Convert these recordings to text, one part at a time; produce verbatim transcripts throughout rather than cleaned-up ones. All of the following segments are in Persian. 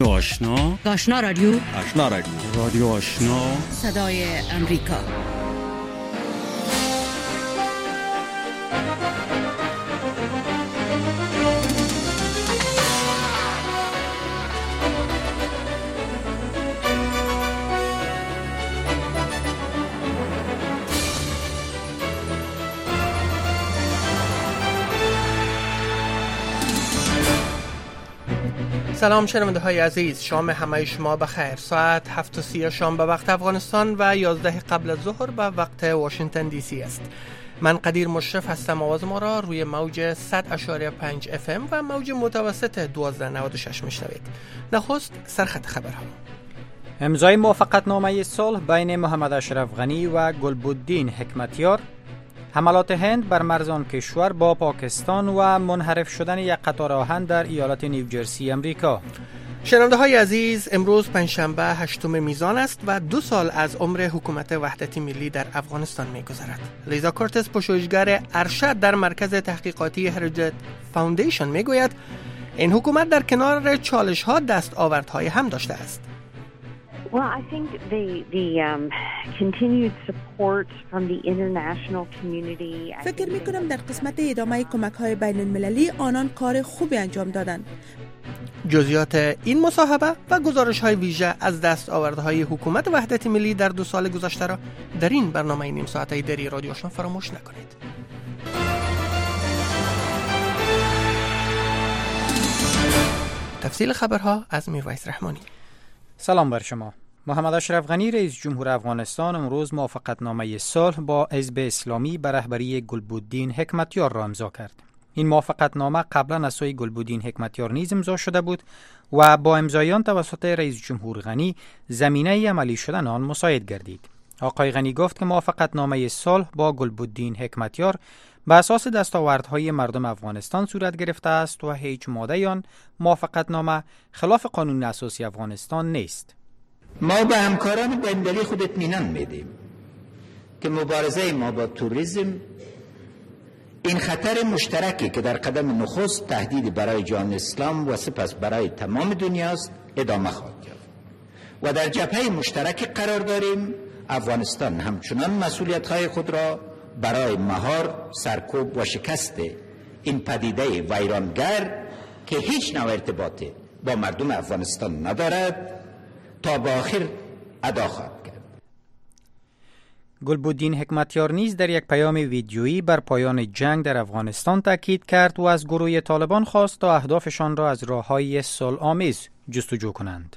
آشنا آشنا رادیو آشنا رادیو رادیو آشنا صدای امریکا. سلام شنونده های عزیز، شام همه شما بخیر. ساعت هفت و سی شام به وقت افغانستان و یازده قبل از ظهر به وقت واشنگتن دی سی است. من قدیر مشرف هستم. آواز ما را روی موج صد اشاریه پنج اف ام و موج متوسط دوازده نود و شش میشنوید. نخست سرخط خبرها. امضای موافقتنامه صلح بین محمد اشرف غنی و گلبدین حکمتیار، حملات هند بر مرز آن کشور با پاکستان و منحرف شدن یک قطار آهن در ایالت نیوجرسی امریکا. شنونده های عزیز، امروز پنجشنبه هشتم میزان است و دو سال از عمر حکومت وحدت ملی در افغانستان میگذرد. لیزا کورتز، پژوهشگر ارشد در مرکز تحقیقاتی هریتیج فاوندیشن، میگوید این حکومت در کنار چالش ها دستاوردهای هم داشته است. Well, I think the the um, continued support from the international community. فکر می‌کنم در قسمت ادامه کمک‌های بین‌المللی آنان کار خوبی انجام دادند. جزئیات این مصاحبه و گزارش‌های ویژه از دستاوردهای حکومت وحدت ملی در دو سال گذشته را در این برنامه نیم ساعته دری رادیو آشنا فراموش نکنید. تفصیل خبرها از میرویس رحمانی. سلام بر شما. محمد اشرف غنی رئیس جمهور افغانستان امروز موافقتنامه صلح با حزب اسلامی به رهبری گلبدین حکمتیار را امضا کرد. این موافقتنامه قبلا از سوی گلبدین حکمتیار نیز امضا شده بود و با امضای آن توسط رئیس جمهور غنی زمینه عملی شدن آن مساعد گردید. آقای غنی گفت که موافقتنامه صلح با گلبدین حکمتیار به اساس دستاوردهای مردم افغانستان صورت گرفته است و هیچ ماده آن موافقتنامه خلاف قانون اساسی افغانستان نیست. ما به همکاران بین‌المللی خود اطمینان میدیم که مبارزه ما با توریسم این خطر مشترکی که در قدم نخست تهدید برای جان اسلام و سپس برای تمام دنیاست ادامه خواهد یافت و در جبهه مشترک قرار داریم. افغانستان همچنان مسئولیت‌های خود را برای مهار، سرکوب و شکست این پدیده ویرانگر که هیچ نوع ارتباطی با مردم افغانستان ندارد تا به آخر ادا خواهد کرد. گلبدین حکمتیار نیز در یک پیام ویدیویی بر پایان جنگ در افغانستان تاکید کرد و از گروه طالبان خواست تا اهدافشان را از راه‌های صلح‌آمیز جستجو کنند.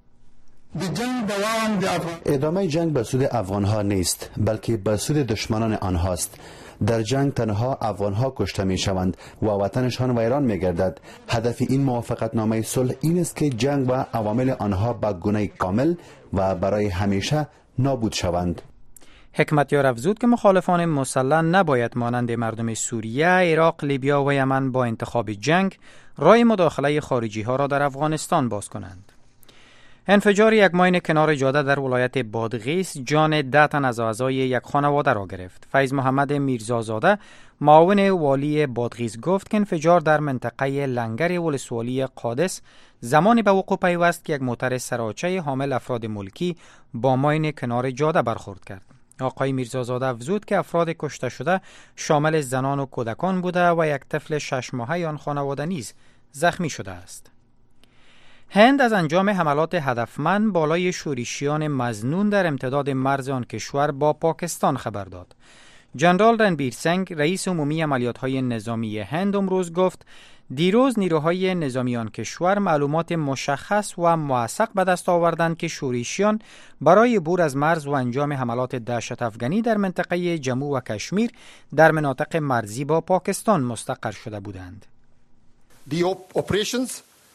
ادامه جنگ به سود افغانها نیست، بلکه به سود دشمنان آنهاست. در جنگ تنها افغانها کشته می شوند و وطنشان ویران می گردد. هدف این موافقتنامه صلح این است که جنگ و عوامل آنها به گونه کامل و برای همیشه نابود شوند. حکمتیار افزود که مخالفان مسلح نباید مانند مردم سوریه، عراق، لیبیا و یمن با انتخاب جنگ راه مداخله خارجی ها را در افغانستان باز کنند. انفجار یک ماین کنار جاده در ولایت بادغیس جان ده تن از اعضای یک خانواده را گرفت. فیض محمد میرزازاده، معاون والی بادغیس، گفت که انفجار در منطقه لنگر ولسوالی قادس زمانی به وقوع پیوست که یک موتر سراچه حامل افراد ملکی با ماین کنار جاده برخورد کرد. آقای میرزازاده افزود که افراد کشته شده شامل زنان و کودکان بوده و یک طفل شش ماهه آن خانواده نیز زخمی شده است. هند از انجام حملات هدفمند بالای شورشیان مظنون در امتداد مرز آن کشور با پاکستان خبر داد. جنرال رنبیر سنگ، رئیس عمومی عملیات‌های نظامی هند، امروز گفت دیروز نیروهای نظامی آن کشور معلومات مشخص و موثق به دست آوردند که شورشیان برای عبور از مرز و انجام حملات دهشت افغانی در منطقه جمو و کشمیر در مناطق مرزی با پاکستان مستقر شده بودند. The operations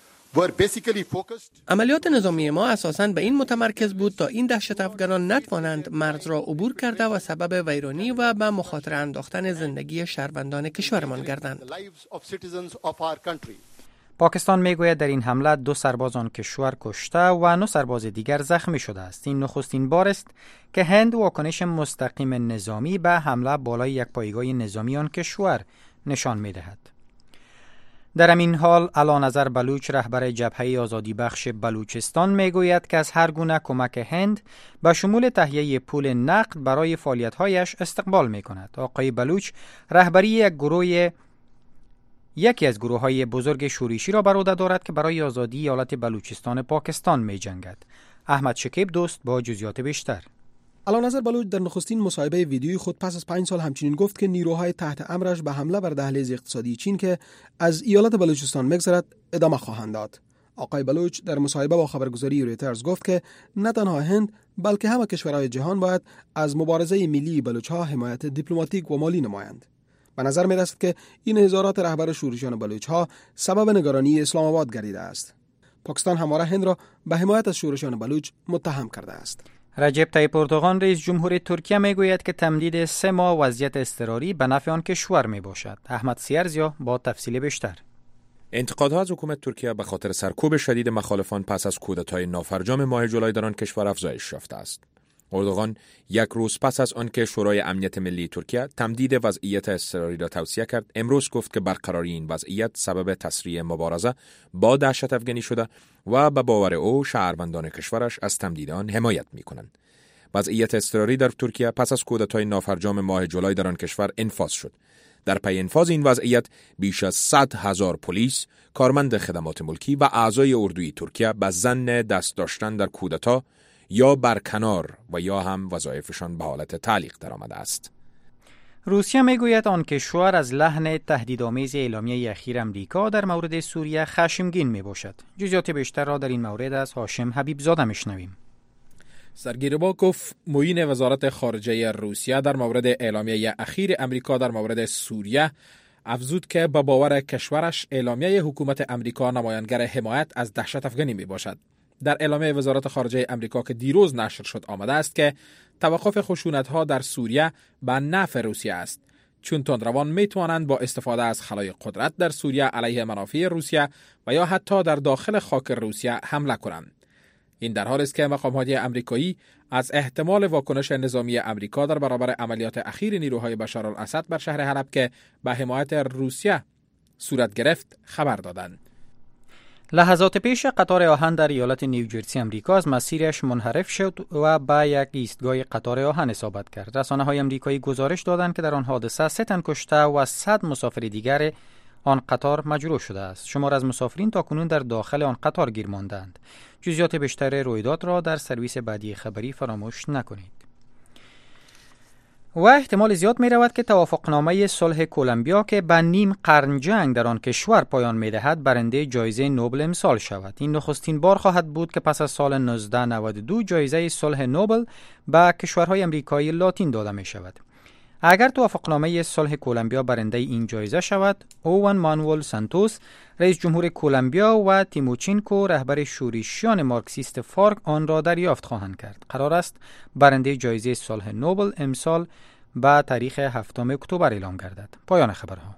عملیات نظامی ما اساساً به این متمرکز بود تا این دهشت افغانان نتوانند مرز را عبور کرده و سبب ویرانی و به مخاطره انداختن زندگی شهروندان کشورمان گردند. پاکستان میگوید در این حمله دو سرباز آن کشور کشته و نه سرباز دیگر زخمی شده است. این نخستین بار است که هند واکنش مستقیم نظامی به حمله بالای یک پایگاه نظامی آن کشور نشان میدهد. در همین حال علانظر بلوچ رهبر جبهه آزادی بخش بلوچستان میگوید که از هر گونه کمک هند به شمول تهیه پول نقد برای فعالیت‌هایش استقبال می‌کند. آقای بلوچ رهبری یک گروه یکی از گروه‌های بزرگ شورشی را بر عهده دارد که برای آزادی ایالت بلوچستان پاکستان می‌جنگد. احمد شکیب دوست با جزئیات بیشتر. علانظر بلوچ در نخستین مصاحبه ویدیویی خود پس از پنج سال همچنین گفت که نیروهای تحت امرش به حمله بر دهلیز اقتصادی چین که از ایالت بلوچستان می‌گذرد ادامه خواهند داد. آقای بلوچ در مصاحبه با خبرگزاری رویترز گفت که نه تنها هند بلکه همه کشورهای جهان باید از مبارزه ملی بلوچ‌ها حمایت دیپلماتیک و مالی نمایند. به نظر می‌رسد که این هزارات رهبر شورشیان بلوچ‌ها سبب نگرانی اسلام آباد گردیده است. پاکستان همواره هند را به حمایت از شورشیان بلوچ متهم کرده است. رجب طیب اردوغان رئیس جمهور ترکیه میگوید که تمدید سه ماه وضعیت اضطراری به نفع آن کشور میباشد. احمد سیرزیا با تفصیل بیشتر. انتقادها از حکومت ترکیه به خاطر سرکوب شدید مخالفان پس از کودتای نافرجام ماه جولای در آن کشور افزایش یافته است. اردوغان یک روز پس از آنکه شورای امنیت ملی ترکیه تمدید وضعیت اضطراری را توصیه کرد، امروز گفت که برقراری این وضعیت سبب تسریع مبارزه با دهشت افغانی شده و به باور او شهروندان کشورش از تمدید آن حمایت می‌کنند. وضعیت اضطراری در ترکیه پس از کودتای نافرجام ماه جولای در آن کشور انفاذ شد. در پی انفاذ این وضعیت بیش از صد هزار پلیس، کارمند خدمات ملکی و اعضای اردوی ترکیه به ظن دست داشتن در کودتا یا برکنار و یا هم وظایفشان به حالت تعلیق درآمده است. روسیه میگوید آن کشور از لحن تهدیدآمیز اعلامیه اخیر امریکا در مورد سوریه خشمگین میباشد. جزئیات بیشتر را در این مورد از هاشم حبیب زاده میشنویم. سرگی رباکوف معین وزارت خارجه روسیه در مورد اعلامیه اخیر امریکا در مورد سوریه افزود که با باور کشورش اعلامیه حکومت امریکا نمایانگر حمایت از دهشت افغانی می باشد. در اعلامیه وزارت خارجه امریکا که دیروز نشر شد آمده است که توقف خشونت‌ها در سوریه به نفع روسیه است، چون تندروان می توانند با استفاده از خلای قدرت در سوریه علیه منافع روسیه و یا حتی در داخل خاک روسیه حمله کنند. این در حالی است که مقام‌های آمریکایی از احتمال واکنش نظامی آمریکا در برابر عملیات اخیر نیروهای بشار الاسد بر شهر حلب که به حمایت روسیه صورت گرفت خبر دادند. لحظات پیش قطار آهن در ایالت نیوجرسی آمریکا از مسیرش منحرف شد و به یک ایستگاه قطار آهن اصابت کرد. رسانه‌های آمریکایی گزارش دادند که در آن حادثه سه تن کشته و صد مسافر دیگر آن قطار مجروح شده است. شمار از مسافرین تاکنون در داخل آن قطار گیر ماندند. جزئیات بیشتر رویداد را در سرویس بعدی خبری فراموش نکنید. و احتمال زیاد می رود که توافقنامه صلح کلمبیا که به نیم قرن جنگ در آن کشور پایان می دهد برنده جایزه نوبل امسال شود. این نخستین بار خواهد بود که پس از سال نوزده نود و دو جایزه صلح نوبل به کشورهای امریکایی لاتین داده می شود. اگر توافقنامه صلح کلمبیا برنده این جایزه شود، اوان مانوئل سانتوس رئیس جمهور کلمبیا و تیموچینکو رهبر شورشیان مارکسیست فارک آن را دریافت خواهند کرد. قرار است برنده جایزه صلح نوبل امسال به تاریخ هفتم اکتبر اعلام گردد. پایان خبرها.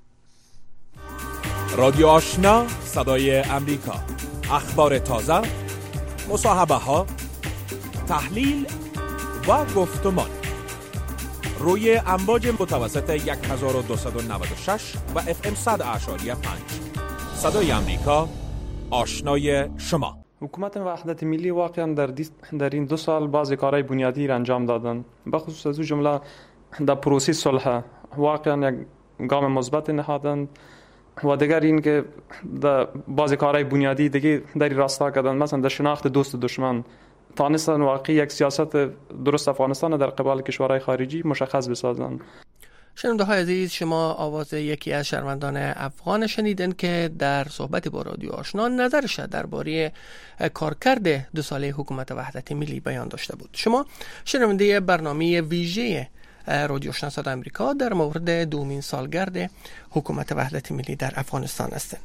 رادیو آشنا، صدای امریکا، اخبار تازه، مصاحبه ها، تحلیل و گفتمان روی امواج متوسط هزار و دویست و نود و شش و اف ام صد اعشاری پنج. صدای امریکا، آشنای شما. حکومت وحدت ملی واقعا در, در این دو سال بعضی کارهای بنیادی را انجام دادن، به خصوص از جمله در پروسه صلح واقعا یک گام مثبت نهادند و دیگر این که در بعضی کارهای بنیادی دیگه در راستا کردن، مثلا در شناخت دوست و دشمن تانستن واقعی یک سیاست درست افغانستان در قبال کشورهای خارجی مشخص بسازند. شنونده های عزیز، شما آواز یکی از شهروندان افغان شنیدن که در صحبت با رادیو آشنا نظرش درباره کارکرد دو ساله حکومت وحدت ملی بیان داشته بود. شما شنونده برنامه ویژه رادیو آشنا صدای امریکا در مورد دومین سالگرد حکومت وحدت ملی در افغانستان هستند.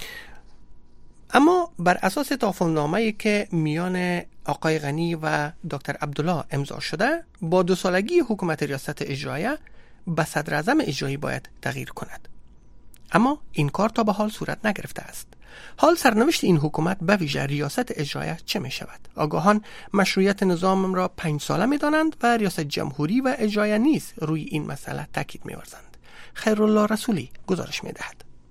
اما بر اساس توافقنامه‌ای که میان آقای غنی و دکتر عبدالله امضا شده، با دو سالگی حکومت ریاست اجراییه به صدر اعظم اجرایی باید تغییر کند. اما این کار تا به حال صورت نگرفته است. حال سرنوشت این حکومت به ویژه ریاست اجراییه چه می شود؟ آگاهان مشروعیت نظام را پنج ساله می دانند و ریاست جمهوری و اجراییه نیز روی این مسئله تاکید می ورزند. خیرالله رسولی گزارش می دهد.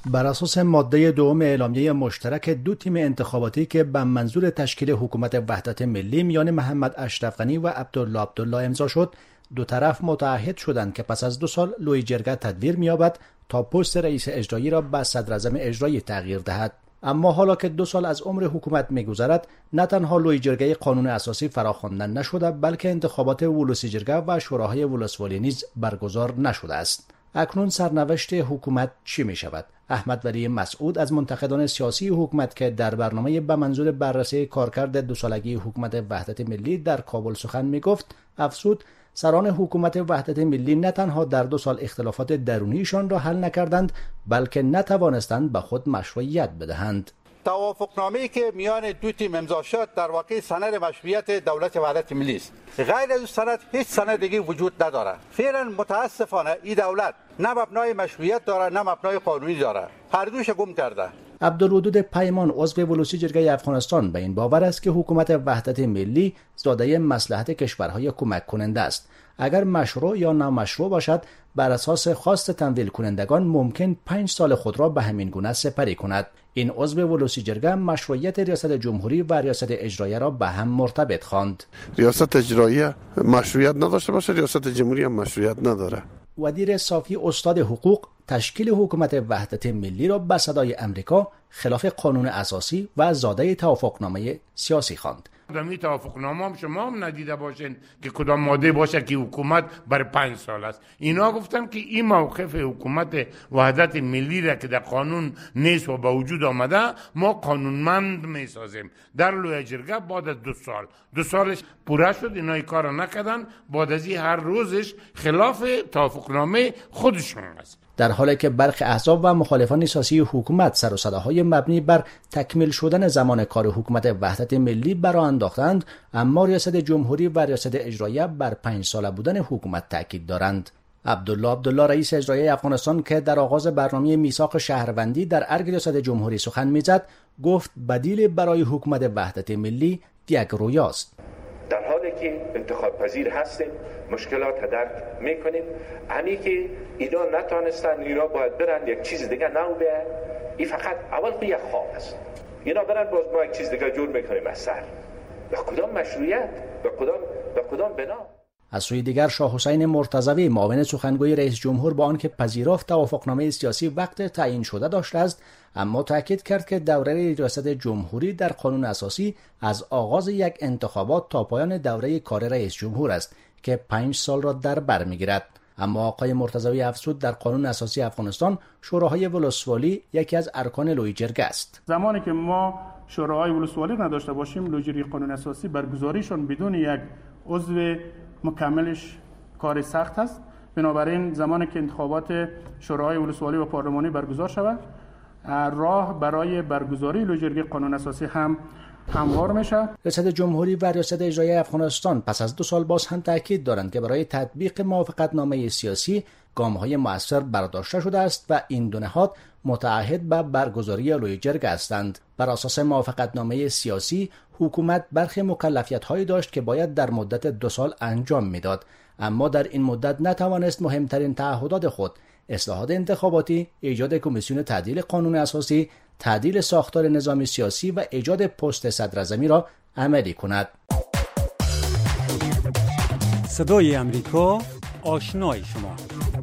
بر اساس ماده دوم اعلامیه مشترک دو تیم انتخاباتی که به منظور تشکیل حکومت وحدت ملی میان محمد اشرف غنی و عبدالله عبدالله امضا شد، دو طرف متعهد شدند که پس از دو سال لوی جرگه تدویر می‌یابد تا پست رئیس اجرایی را به صدراعظم اجرایی تغییر دهد. اما حالا که دو سال از عمر حکومت می‌گذرد، نه تنها لوی جرگه قانون اساسی فراخوانده نشده، بلکه انتخابات ولوسی جرگه و شوراهای ولسوالی نیز برگزار نشده است. اکنون سرنوشت حکومت چی می شود؟ احمد ولی مسعود از منتقدان سیاسی حکومت که در برنامه به منظور بررسی کارکرد دو سالگی حکومت وحدت ملی در کابل سخن می گفت، افزود سران حکومت وحدت ملی نه تنها در دو سال اختلافات درونیشان را حل نکردند، بلکه نتوانستند به خود مشروعیت بدهند. توافقنامه‌ای که میان دو تیم امضا شد در واقع سند مشروعیت دولت وحدت ملی است. غیر از سند هیچ سند دیگه وجود نداره. فعلا متاسفانه این دولت نه مبنای مشروعیت داره نه مبنای قانونی داره. هر دوش گم کرده. عبدالودود پیمان عضو ولوسی جرگه افغانستان به این باور است که حکومت وحدت ملی زاده مصلحت کشورهای کمک کننده است. اگر مشروع یا نامشروع باشد، بر اساس خواست تمویل کنندگان ممکن پنج سال خود را به همین گونه سپری کند. این عضو ولوسی جرگه مشروعیت ریاست جمهوری و ریاست اجرایی را به هم مرتبط خواند. ریاست اجرایی مشروعیت نداشته باشه، ریاست جمهوری هم مشروعیت نداره. ودیر صافی استاد حقوق تشکیل حکومت وحدت ملی را به صدای امریکا خلاف قانون اساسی و زاده توافقنامه سیاسی خواند. دمی توافقنامه هم شما هم ندیده باشین که کدام ماده باشه که حکومت بر پنج سال است. اینا گفتن که این موقف حکومت وحدت ملی را که در قانون نیست و به وجود آمده ما قانونمند می سازیم. در لوی جرگه بعد از دو سال دو سالش پوره شد، اینا این کار نکردن، بعد از این هر روزش خلاف توافقنامه خودشون است. در حالی که برخی احزاب و مخالفان سیاسی حکومت سر و صداهای مبنی بر تکمیل شدن زمان کار حکومت وحدت ملی برآ انداختند، اما ریاست جمهوری و ریاست اجرایی بر پنج ساله بودن حکومت تاکید دارند. عبدالله عبدالله رئیس اجرایی افغانستان که در آغاز برنامه میثاق شهروندی در ارگ ریاست جمهوری سخن میزد، گفت بدیل برای حکومت وحدت ملی یک رویاست. در حالی که انتخاب پذیر هستیم، مشکلات درک میکنیم، همی که اینا نتانستن، اینا باید برن یک چیز دیگه نو به این فقط اول خود یک خواب است. اینا برن باز ما یک چیز دیگه جور میکنیم از سر. به کدام مشروعیت؟ به کدام به کدام بنا؟ از سوی دیگر شاه حسین مرتضوی معاون سخنگوی رئیس جمهور با آنکه پذیرفت توافقنامه سیاسی وقت تعیین شده داشته است، اما تاکید کرد که دوره ریاست جمهوری در قانون اساسی از آغاز یک انتخابات تا پایان دوره کار رئیس جمهور است که پنج سال را در بر میگیرد. اما آقای مرتضوی افزود در قانون اساسی افغانستان شوراهای ولسوالی یکی از ارکان لوی جرگه است. زمانی که ما شوراهای ولسوالی نداشته باشیم، لوی جرگه قانون اساسی برگزاریشون بدون یک عضو مکملش کار سخت است. بنابراین زمانی که انتخابات شوراهای ولسوالی و پارلمانی برگزار شود، راه برای برگزاری لوی جرگه قانون اساسی هم هموار میشه. ریاست جمهوری و ریاست اجرایی افغانستان پس از دو سال باز هم تاکید دارند که برای تطبیق موافقتنامه سیاسی گام‌های مؤثر برداشته شده است و این دو نهاد متعهد به برگزاری لوی جرگه هستند. بر اساس موافقتنامه سیاسی حکومت برخی مکلفیت‌هایی داشت که باید در مدت دو سال انجام میداد، اما در این مدت نتوانست مهمترین تعهدات خود، اصلاحات انتخاباتی، ایجاد کمیسیون تعدیل قانون اساسی، تعدیل ساختار نظام سیاسی و ایجاد پست صدراعظمی را عملی کند. صدای امریکا، آشنای شما.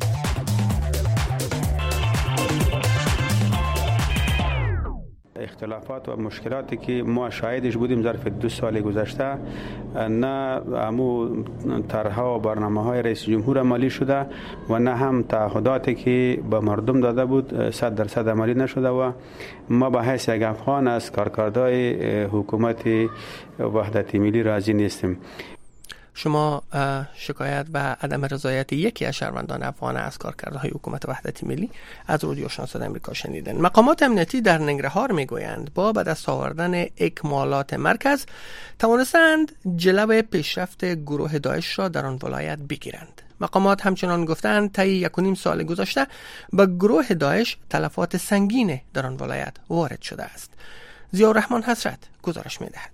اختلافات و مشکلاتی که ما شاهدش بودیم ظرف دو سال گذشته، نه همو طرح‌ها و برنامه‌های رئیس جمهور عملی شده و نه هم تعهداتی که به مردم داده بود صد درصد عملی نشده و ما به حیث یک افغان از کارکردهای حکومت وحدت ملی راضی نیستیم. شما شکایت و عدم رضایت یکی از شهروندان افغان از کارکردهای حکومت وحدت ملی از رادیو آشنا صدای آمریکا شنیدن. مقامات امنیتی در ننگرهار میگویند با به دست آوردن اکمالات مرکز توانستند جلو پیشرفت گروه داعش را در آن ولایت بگیرند. مقامات همچنان گفتند طی یک و نیم سال گذشته به گروه داعش تلفات سنگین در آن ولایت وارد شده است. ضیاءالرحمن حسرت گزارش میدهد.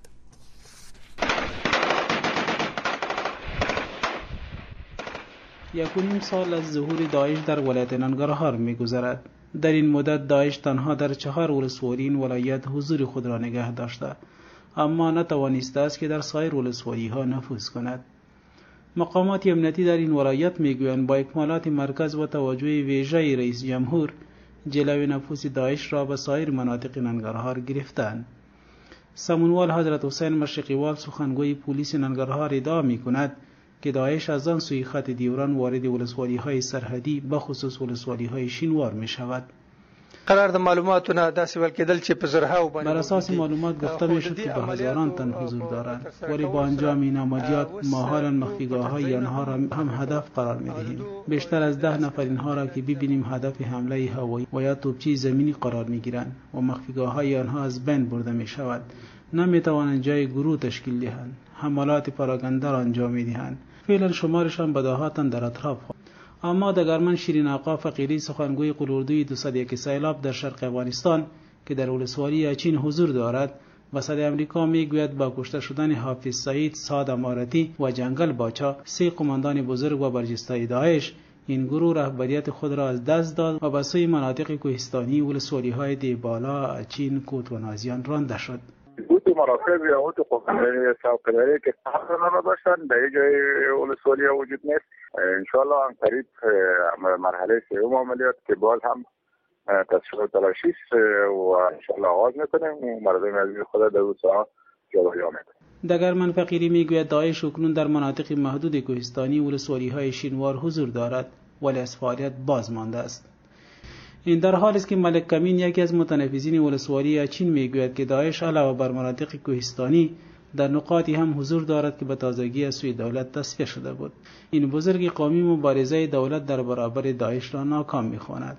یک و نیم سال از ظهور داعش در ولایت ننگرهار می‌گذرد. در این مدت داعش تنها در چهار ولسوالی این ولایت حضور خود را نگه داشته، اما نتوانسته است که در سایر ولسوالی ها نفوذ کند. مقامات امنیتی در این ولایت میگویند با اکمالات مرکز و توجه ویژه رئیس جمهور جلوی نفوذ داعش را به سایر مناطق ننگرهار گرفتند. سمونوال حضرت حسین مشرقیوال سخنگوی پلیس ننگرهار ادعا میکند که داعش از آن سوی خط دیوران وارد ولسوالی های سرحدی بخصوص ولسوالی های شینوار می شود. قرار د معلوماتونه داسې ول کېدل چې په زرهاو باندې بر اساس معلومات گفته می شد که به هزاران تن حضور دارند، ولی با انجام این عملیات ما حالا مخفیگاه های آنها را هم هدف قرار می دهیم. بیشتر از ده نفر اینها را که ببینیم هدف حمله هوایی و یا توپچی زمینی قرار می گیرند و مخفیگاه های آنها از بین برده می شود. نمی توانند جای گروه تشکیل دهند، حملات پراگنده را انجام می دهند. فعلا شمارشان بداهاتن در اطراف. اما دگرمن شیرین آقا فقیری سخنگوی قلوردوی دویست و یک سیلاب در شرق افغانستان که در ولسوالی اچین حضور دارد وسط امریکا میگوید با کشته شدن حافظ سعید سعد امارتی و جنگل باچا سه قماندان بزرگ و برجسته داعش این گروه رهبریت خود را از دست داد و به سوی مناطق کوهستانی ولسوالی های دیبالا، اچین، کوت و نازیان رانده شد. اوت مراقب یا اوت قوانین ساقداری که قرار داشتن در جای ولسوالی وجود نیست. انشالله ان قریب مرحله سوم عملیات که باز هم تصفیه تلاشی است و انشالله آغاز میکنیم و مردم عزیز خدا در روزها جابجا میکنیم. دگرمن فقیری میگوید داعش اکنون در مناطق محدود کوهستانی ولسوالی های شینوار حضور دارد ولی از فعالیت باز مانده است. این در حالی است که ملک کمین یکی از متنفذین ولسوالی اچین میگوید که داعش علاوه بر مناطق کوهستانی در نقاطی هم حضور دارد که به تازگی از سوی دولت تصفیه شده بود. این بزرگ قومی مبارزه دولت در برابر داعش را ناکام می‌خواند.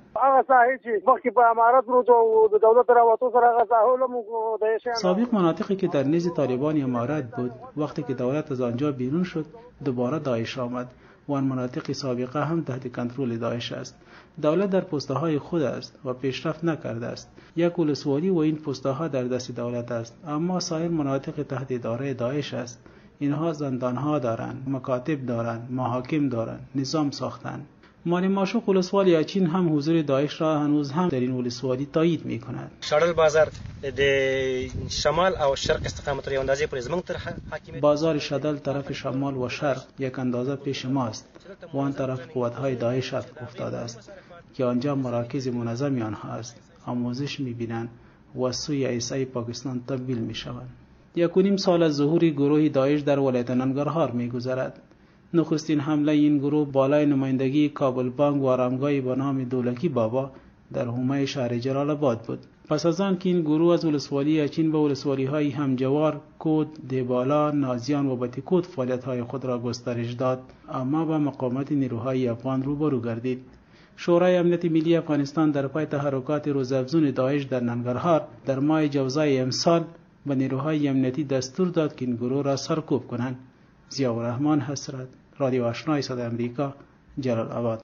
سابق مناطقی که در نیز طالبان امارت بود وقتی که دولت از آنجا بیرون شد دوباره داعش آمد و آن مناطق سابقه هم تحت کنترل داعش است. دولت در پست‌های خود است و پیشرفت نکرده است. یک ولسوالی و این پست‌ها در دست دولت است، اما سایر مناطق تحت اداره داعش است. اینها زندان‌ها دارند، مکاتب دارند، محاکم دارند، نظام ساختند. مالی ماشوق ولسوالی اچین هم حضور داعش را هنوز هم در این ولسوالی تایید می‌کند. شارل بازار د شمال او شرق استقامت یو اندازې پر زمنګ تر حاکمیت بازار شدل طرف شمال و شرق یک اندازه پیش ماست و آن طرف قوت‌های داعش افتاده است که آنجا مراکز منظمی آنها است. آموزش می‌بینند و سوی عیسی پاکستان تبدیل می‌شوند. یک و نیم سال از ظهور گروه داعش در ولایت ننگرهار می‌گذرد. نخستین حمله این گروه بالای نمایندگی کابل بانک و آرامگاهی به نام دولکی بابا در حومه شهر جلال آباد بود. پس از آن که این گروه از ولسوالی اچین به ولسوالی های همجوار، کود، دیبالا، نازیان و بتیکود فعالیت های خود را گسترش داد، اما با مقاومت نیروهای افغان روبرو گردید. شورای امنیت ملی افغانستان در پای تحرکات روزافزون داعش در ننگرهار در ماه جوزای امسال به نیروهای امنیتی دستور داد که این گروه را سرکوب کنند. ضیاءالرحمن حسرت، رادیو آشنای صدای امریکا، جلال آباد.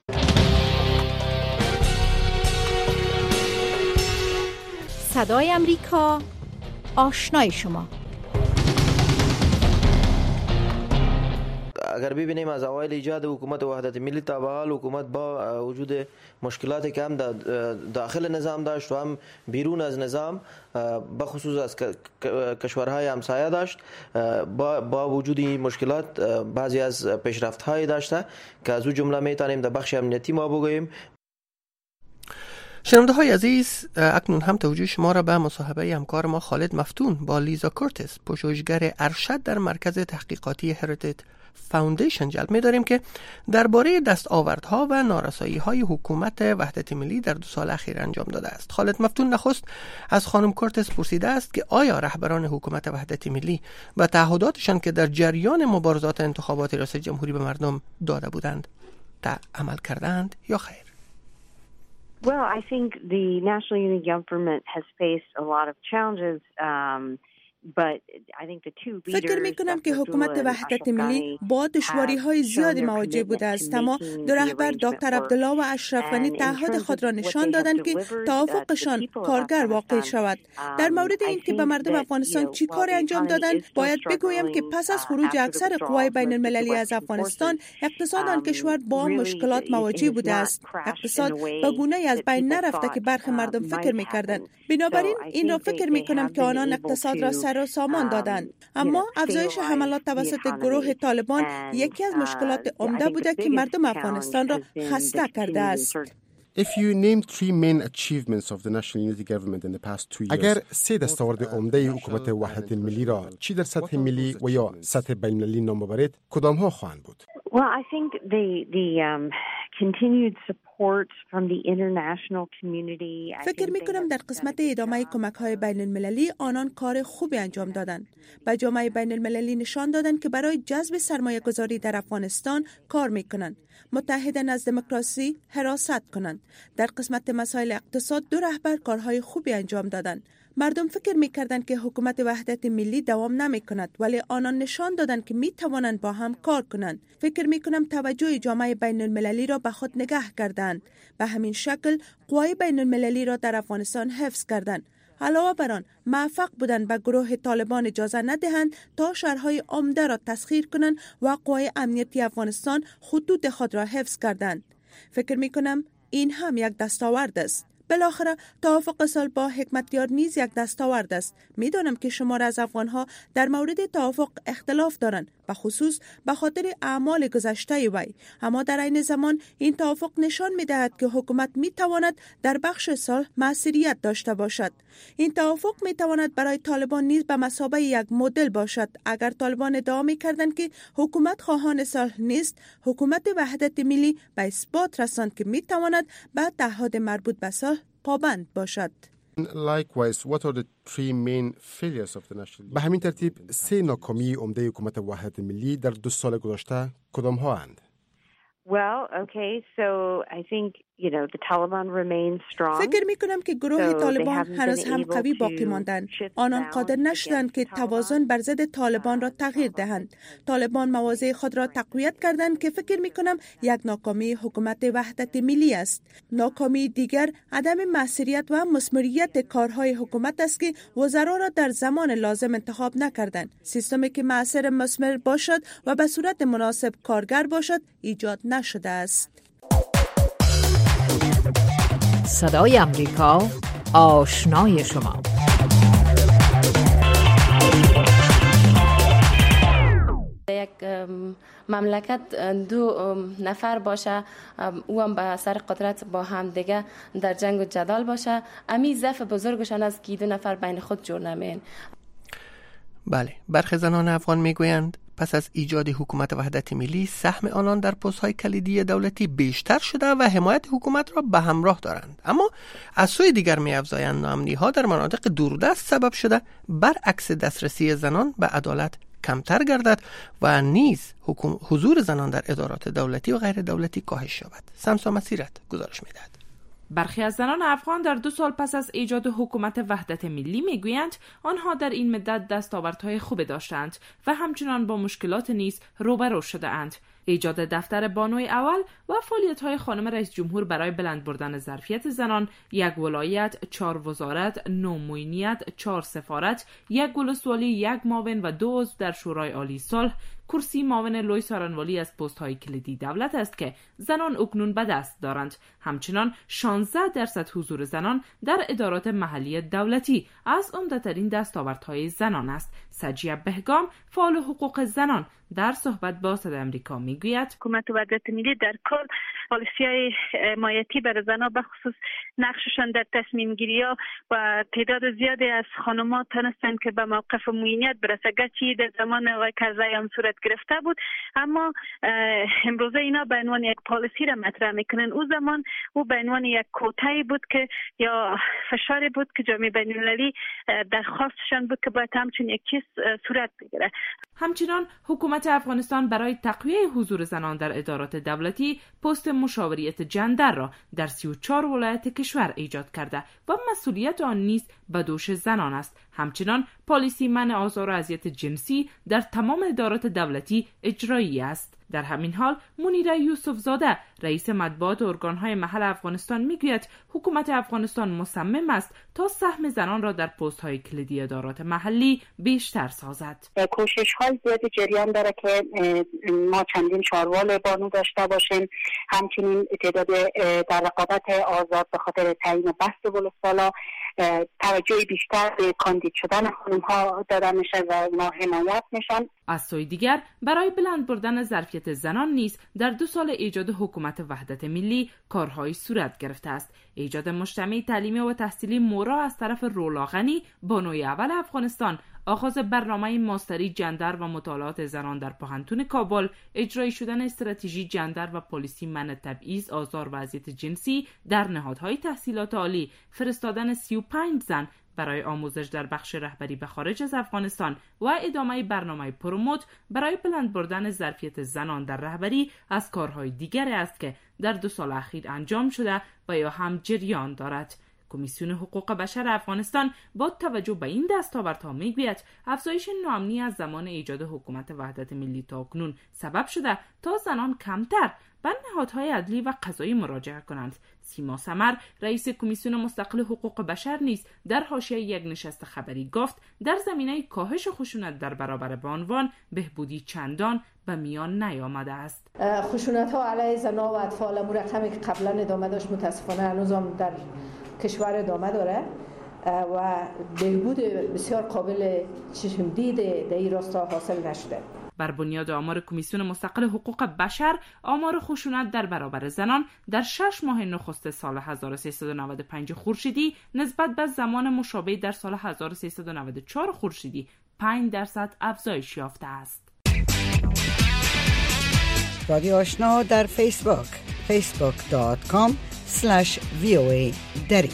صدای امریکا، آشنای شما. اگر ببینیم از اوایل ایجاد حکومت وحدت ملی تا به حال حکومت با وجود مشکلاتی که هم داخل نظام داشت و هم بیرون از نظام بخصوص از کشورهای همسایه داشت، با, با وجود این مشکلات بعضی از پیشرفت‌های داشته که از او جمله میتونیم در بخش امنیتی ما بگوییم. شنونده های عزیز، اکنون هم توجه شما را به مصاحبه همکار ما خالد مفتون با لیزا کورتس، پژوهشگر ارشد در مرکز تحقیقاتی هریتیج فاوندیشن جلب می داریم که درباره دستاوردها و نارسایی‌های حکومت وحدت ملی در دو سال اخیر انجام داده است. خالد مفتون نخست از خانم کورتس پرسیده است که آیا رهبران حکومت وحدت ملی و تعهداتشان که در جریان مبارزات انتخابات ریاست جمهوری به مردم داده بودند تا عمل کردند یا خیر؟ Well, I think the National Unity Government has faced a lot of challenges um, فکر می کنم که حکومت وحدت ملی با دشواری های زیادی مواجه بوده است، اما دو رهبر دکتر عبدالله و اشرف غنی تعهد خود را نشان دادند که توافقشان کارگر واقع شود. در مورد اینکه به مردم افغانستان چی کاری انجام دادند، باید بگویم که پس از خروج اکثر قوای بین المللی از افغانستان، اقتصاد آن کشور با مشکلات مواجه بوده است. اقتصاد به گونه‌ای از بین نرفته که برخی مردم فکر می‌کردند. بنابراین این را فکر می‌کنم که آنان اقتصاد را سر و سامان دادند. اما افزایش حملات توسط گروه طالبان یکی از مشکلات عمده بوده که مردم افغانستان را خسته کرده است. If you name three main achievements of the National Unity Government in the past two years. اگر سه دستاورد عمده حکومت وحدت ملی را چی در سطح ملی و یا سطح بین المللی نام ببرید، کدام ها خواهند بود؟ Well, I think the the um, continued support from the international community. فکر می کنم در قسمت ادامه کمک های بین المللی آنان کار خوبی انجام دادند. به جامعه بین المللی نشان دادند که برای جذب سرمایه گذاری در افغانستان کار می کنند. متحدن از دموکراسی حراست کنند. در قسمت مسائل اقتصاد دو رهبر کارهای خوبی انجام دادند. مردم فکر می‌کردند که حکومت وحدت ملی دوام نمی‌کند، ولی آنان نشان دادند که می‌توانند با هم کار کنند. فکر می‌کنم توجه جامعه بین المللی را به خود نگه کردند. به همین شکل قوای بین المللی را در افغانستان حفظ کردند. علاوه بر آن موفق بودند به گروه طالبان اجازه ندهند تا شهرهای عمده را تسخیر کنند و قوای امنیتی افغانستان خطوط خود را حفظ کردند. فکر می‌کنم این هم یک دستاورد است. بالاخره توافق صلح با حکمتیار نیز یک دستاورد است. میدانم که شمار از افغانها در مورد توافق اختلاف دارند، به خصوص به خاطر اعمال گذشته وی، اما در عین زمان این توافق نشان میدهد که حکومت میتواند در بخش صلح مؤثریت داشته باشد. این توافق میتواند برای طالبان نیز به مثابه یک مدل باشد. اگر طالبان ادعا میکردند که حکومت خواهان صلح نیست، حکومت وحدت ملی به اثبات رساند که میتواند به تعهد مربوط به صلح پابند باشد. Likewise, what are the three main failures of the national? به همین ترتیب سه ناکامی عمده حکومت وحدت ملی در دو سال گذشته کدام ها اند؟ Well, okay, so I think you know the Taliban remains strong. فکر می کنم که گروه طالبان هنوز هم قوی باقی ماندند. آنان قادر نشدند که توازن بر ضد طالبان را تغییر دهند. طالبان مواضع خود را تقویت کردند که فکر می کنم یک ناکامی حکومت وحدت ملی است. ناکامی دیگر عدم مؤثریت و مثمریت کارهای حکومت است که وزرا را در زمان لازم انتخاب نکردند. سیستمی که مؤثر مثمر باشد و به صورت مناسب کارگر باشد ایجاد نشده است. صدای امریکا، آشنای شما. یک مملکت دو نفر باشه، او هم به سر قدرت با هم دیگه در جنگ و جدال باشه، امی ضعف بزرگشان است که دو نفر بین خود جور نمین. بله، برخی زنان افغان میگویند پس از ایجاد حکومت وحدت ملی سهم آنان در پست‌های کلیدی دولتی بیشتر شده و حمایت حکومت را به همراه دارند، اما از سوی دیگر می‌افزایند ناامنی‌ها در مناطق دوردست سبب شده برعکس دسترسی زنان به عدالت کمتر گردد و نیز حضور زنان در ادارات دولتی و غیر دولتی کاهش یابد. سمسا مسیرت گزارش می‌دهد. برخی از زنان افغان در دو سال پس از ایجاد حکومت وحدت ملی میگویند آنها در این مدت دستاوردهای خوب داشتند و همچنان با مشکلات نیز روبرو شده اند. ایجاد دفتر بانوی اول و فعالیت‌های خانم رئیس جمهور برای بلند بردن ظرفیت زنان، یک ولایت، چهار وزارت، نه معینیت، چهار سفارت، یک ولسوالی، یک معاون و دو عضو در شورای عالی صلح، کرسی معاون لوی سارنوالی از پست‌های کلیدی دولت است که زنان اکنون به دست دارند. همچنان شانزده درصد حضور زنان در ادارات محلی دولتی از عمده‌ترین دستاوردهای زنان است. سجیه بهگام، فعال حقوق زنان، در صحبت با صدای آمریکا میگوید حکومت وحدت ملی در کل پالیسی‌های حمایتی برای زنان به خصوص نقششان در تصمیم گیری ها و تعداد زیادی از خانم‌ها تونستند که به موقف معینیت برسه، گرچه در زمان آقای کرزی هم صورت گرفته بود، اما امروزه اینا به عنوان یک پالیسی را مطرح میکنن. او زمان او به عنوان یک کوتاهی بود که یا فشاری بود که جامعه بین‌المللی درخواستشان بود که باید همچین یک چیز صورت بگیره. همچنان حکومت افغانستان برای تقویت حضور زنان در ادارات دولتی پست مشاوریت جندر را در سی و چهار ولایت کشور ایجاد کرده و مسئولیت آن نیز به دوش زنان است. همچنان پالیسی منع آزار و اذیت جنسی در تمام ادارات دولتی اجرایی است. در همین حال منیره یوسف زاده رئیس مطبوعات ارگانهای محل افغانستان میگوید حکومت افغانستان مصمم است تا سهم زنان را در پست‌های کلیدی ادارات محلی بیشتر سازد. کوشش‌های زیادی جریان داره که ما چندین شاروال بانو داشته باشیم، همچنین تعداد در رقابت آزاد به خاطر تعیین بست ولسوالا توجه بیشتر به کاندید شدن خانم‌ها داده میشه و ما حمایت میشن. از سوی دیگر برای بلند بردن ظرفیت زنان نیز در دو سال ایجاد حکومت وحدت ملی کارهای صورت گرفته است. ایجاد مجتمع تعلیمی و تحصیلی مورا از طرف رولا غنی بانوی اول افغانستان، آغاز برنامه ماستری جندر و مطالعات زنان در پوهنتون کابل، اجرایی شدن استراتژی جندر و پالیسی منع تبعیض، آزار و اذیت جنسی در نهادهای تحصیلات عالی، فرستادن سی و پنج زن برای آموزش در بخش رهبری به خارج از افغانستان و ادامه برنامه پروموت برای بلند بردن ظرفیت زنان در رهبری از کارهای دیگری است که در دو سال اخیر انجام شده و یا هم جریان دارد. کمیسیون حقوق بشر افغانستان با توجه به این دستاوردها میگوید افزایش ناامنی از زمان ایجاد حکومت وحدت ملی تا اکنون سبب شده تا زنان کمتر به نهادهای عدلی و قضایی مراجعه کنند. سیما سمر رئیس کمیسیون مستقل حقوق بشر نیز در حاشیه یک نشست خبری گفت در زمینه کاهش خشونت در برابر بانوان بهبودی چندان به میان نیامده است. خشونت ها علیه زنان و اطفال رقمی که قبلا ادامه داشت متاسفانه هنوز هم در کشور ادامه داره و بهبود بسیار قابل چشم دید در این راستا حاصل نشده. بر بنیاد آمار کمیسیون مستقل حقوق بشر، آمار خشونت در برابر زنان در شش ماه نخست سال هزار و سیصد و نود و پنج خورشیدی نسبت به زمان مشابه در سال هزار و سیصد و نود و چهار خورشیدی پنج درصد افزایش یافته است. رادیو آشنا در فیسبوک فیسبوک دات کام اسلش وی او ای دری.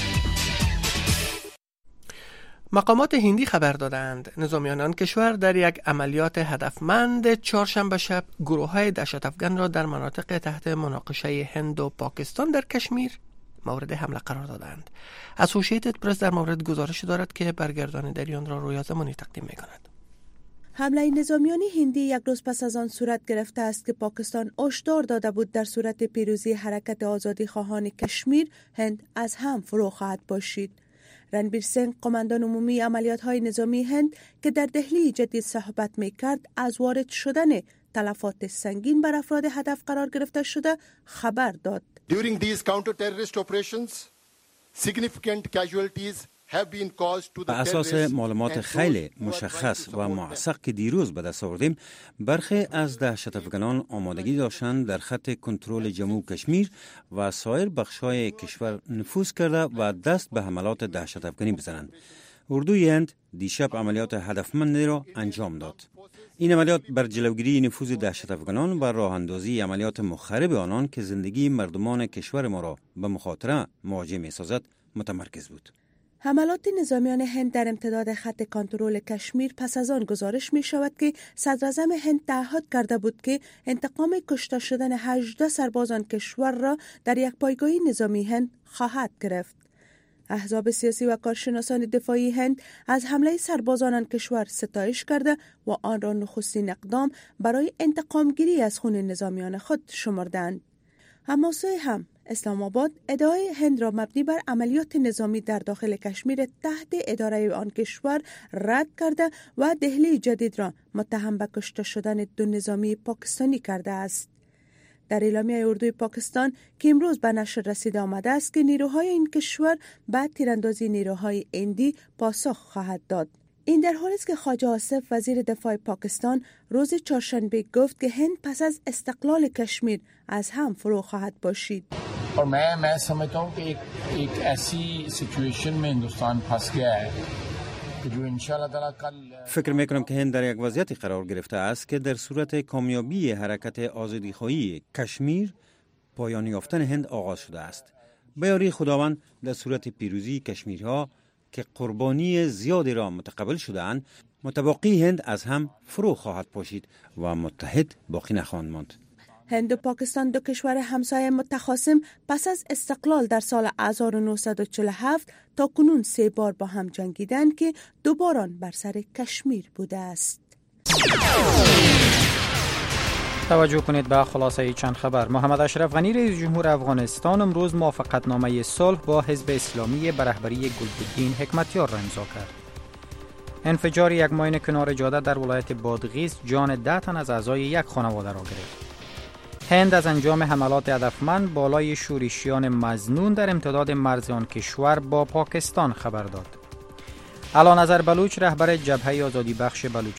مقامات هندی خبر دادند نظامیان آن کشور در یک عملیات هدفمند چهارشنبه شب گروه‌های دهشت افکن را در مناطق تحت مناقشه هند و پاکستان در کشمیر مورد حمله قرار دادند. اسوشییتد پرس در مورد گزارش دارد که برگردانی آن را رویا زمانی تقدیم می‌کند. حمله نظامیان هندی یک روز پس از آن صورت گرفته است که پاکستان هشدار داده بود در صورت پیروزی حرکت آزادی خواهان کشمیر هند از هم فرو خواهد باشید. رنبیر سنگ قماندان عمومی عملیات های نظامی هند که در دهلی جدید صحبت می کرد از وارد شدن تلفات سنگین بر افراد هدف قرار گرفته شده خبر داد. During these counter-terrorist operations, significant casualties بر اساس معلومات خیلی مشخص و موثق که دیروز به دست آوردیم، برخی از دهشت افکنان آمادگی داشتند در خط کنترل جموں و کشمیر و سایر بخش‌های کشور نفوذ کرده و دست به حملات دهشت افکنی بزنند. اردوی هند دیشب عملیات هدفمندی را انجام داد. این عملیات بر جلوگیری نفوذ دهشت افکنان و راه اندازی عملیات مخرب آنان که زندگی مردمان کشور ما را به مخاطره مواجه می‌سازد متمرکز بود. حملات نظامیان هند در امتداد خط کنترل کشمیر پس از آن گزارش می شود که صدر اعظم هند تعهد کرده بود که انتقام کشته شدن هجده سربازان کشور را در یک پایگاه نظامی هند خواهد گرفت. احزاب سیاسی و کارشناسان دفاعی هند از حمله سربازان آن کشور ستایش کرده و آن را نخستین اقدام برای انتقام گیری از خون نظامیان خود شمردند. حماسه هم اسلام آباد ادعای هند را مبنی بر عملیات نظامی در داخل کشمیر تحت اداره آن کشور رد کرده و دهلی جدید را متهم به کشته شدن دو نظامی پاکستانی کرده است. در اعلامیه اردوی پاکستان که امروز به نشر رسیده آمده است که نیروهای این کشور به تیراندازی نیروهای هندی پاسخ خواهد داد. این در حالی است که خواجه آصف وزیر دفاع پاکستان روز چهارشنبه گفت که هند پس از استقلال کشمیر از هم فرو خواهد باشید. और मैं मैं समझता हूँ कि एक एक ऐसी सिचुएशन में हिंदुस्तान फंस गया है कि जो इंशाल्लाह ताला कल فکر میکنم که هند در یک وضعیتی قرار گرفته است که در صورت کامیابی حرکت آزادیخواهی کشمیر پایان یافتن هند آغاز شده است. به یاری خداوند در صورت پیروزی کشمیرها که قربانی زیادی را متقبل شده‌اند متباقی هند از هم فرو خواهد پاشید و متحد باقی نخواهند ماند. هند و پاکستان دو کشور همسایه متخاصم پس از استقلال در سال هزار و نهصد و چهل و هفت تا کنون سه بار با هم جنگیدند که دو باران بر سر کشمیر بوده است. توجه کنید به خلاصه چند خبر. محمد اشرف غنی رئیس جمهور افغانستان امروز موافقتنامه صلح با حزب اسلامی به رهبری گلبدین حکمتیار را امضا کرد. انفجار یک ماین کنار جاده در ولایت بادغیس جان ده تن از اعضای یک خانواده را گرفت. هند از انجام حملات هدفمند بالای شورشیان مظنون در امتداد مرز آن کشور با پاکستان خبر داد. علانظر بلوچ رهبر جبهه آزادی بخش بلوچستان